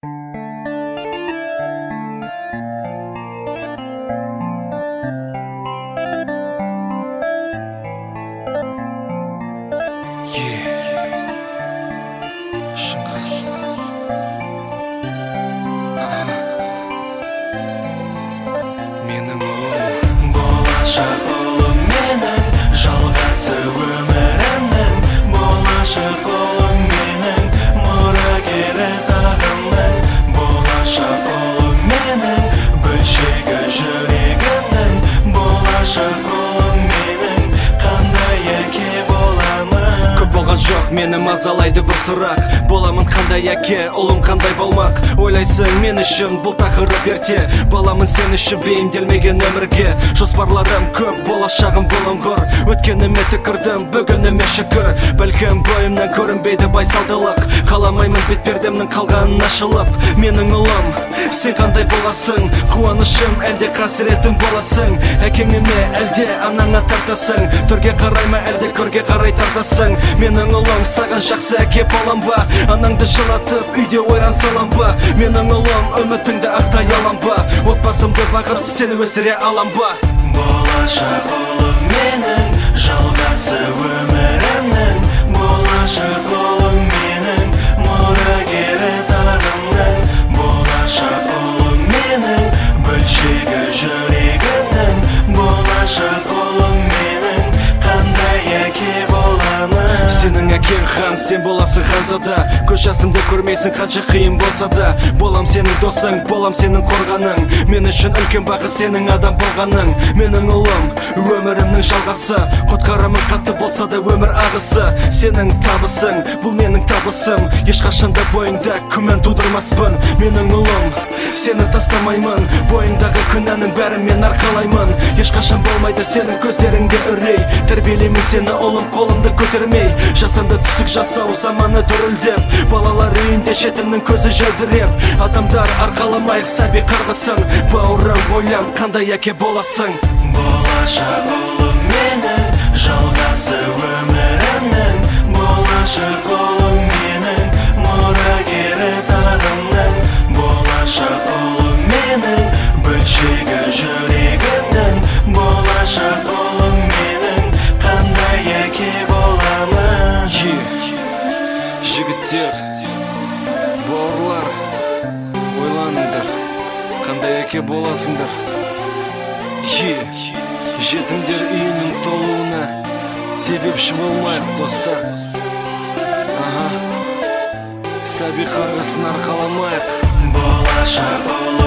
Болашақ ұлым менің, жалғасы өмірімнің. Болашақ ұлым менің, мұрагері тағымның. Болашақ ұлым менің, бөлшегі жүрегімнің. Болашақ ұлым менің, қандай әке боламын? Көп болған жоқ, мені мазалайды бір сұрақ. Боламын қандай әке, ұлым қандай болмақ? Ойлайсың мен үшін бұл тақырып ерте. Баламын сен үшін бейімделмеген өмірге. Жоспарларым көп, болашағым бұлыңғыр. Өткеніме түкірдім, бүгініме шүкір. Бәлкім бойымнан көрінбейді байсалдылық. Қаламаймын бетпердемнің қалғанын ашылып. Менің ұлым, сен қандай боласың? Қуанышым әлде қасіретім боласың? Әкеңе ме әлде анаңа тартасың? Түрге қарай ма әлде көрге қарай тартасың? Менің ұлым, саған жақсы әке болам ба? Анаңды жылатып үйде ойран салам ба? Менің ұлым, үмітіңді ақтай алам ба? Отбасымды бағып сені өсіре алам ба? Болашақ ұлым менің, жалғасы өмірімнің. Болашақ ұлым менің, мұрагері тағымның. Болашақ ұлым менің, бөлшегі жүрегімнің. Болашақ ұлым менің, қандай әке боламын? Сенің әкең хан, сен боласың ханзада. Көз жасымды көрмейсің қанша қиын болса да. Болам сенің досың, болам сенің қорғаның. Мен үшін үлкен бақыт сенің адам болғаның. Менің ұлым, өмірімнің жалғасы. Құтқарамын қатты болса да өмір ағысы. Сенің табысың, бұл менің табысым. Ешқашанда бойыңда күмән тудырмаспын. Менің ұлым, сені тастамаймын. Бойыңдағы күнәнің бәрін мен арқалаймын. Ешқашан болмайды сенің көздеріңде үрей. Тәрбиелеймін сені ұлым, қолымды көтермей. Жасанды түсік жасау заманы дүрілдеп. Балалар үйінде жетімнің көзі жәудіреп. Адамдар арқаламайық сәби қарғысын. Бауырым, ойлан қандай әке боласың? Болашақ ұлым менің, жалғасы өмірімнің. Болашақ ұлым менің, мұрагері тағымның. Болашақ ұлым менің, бөлшегі жүрегімнің. Болашақ ұлым менің, қандай әке боламын? Жігіттер, бауырлар, ойланыңдар, қандай әке боласыңдар? Жетімдер үйінің толуына себепші болмайық достар. Сәби қарғысын арқаламайық. Болашақ ұлым